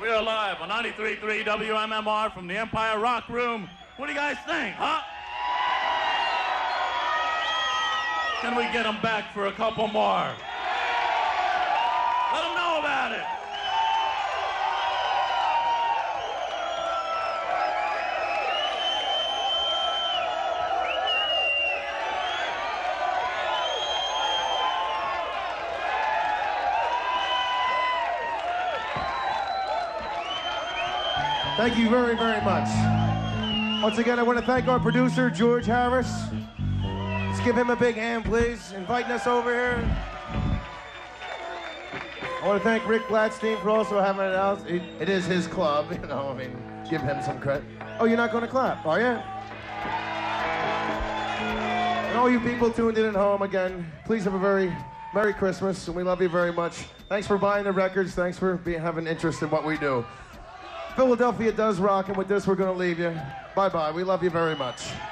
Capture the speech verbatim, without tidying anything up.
We are live on ninety-three point three W M M R from the Empire Rock Room. What do you guys think, huh? Can we get them back for a couple more? Let them know about it. Thank you very, very much. Once again, I want to thank our producer, George Harris. Let's give him a big hand, please, inviting us over here. I want to thank Rick Gladstein for also having it out. It, it is his club, you know, I mean, give him some credit. Oh, you're not going to clap, are you? And all you people tuned in at home, again, please have a very Merry Christmas, and we love you very much. Thanks for buying the records. Thanks for being, having interest in what we do. Philadelphia does rock, and with this, we're going to leave you. Bye-bye. We love you very much.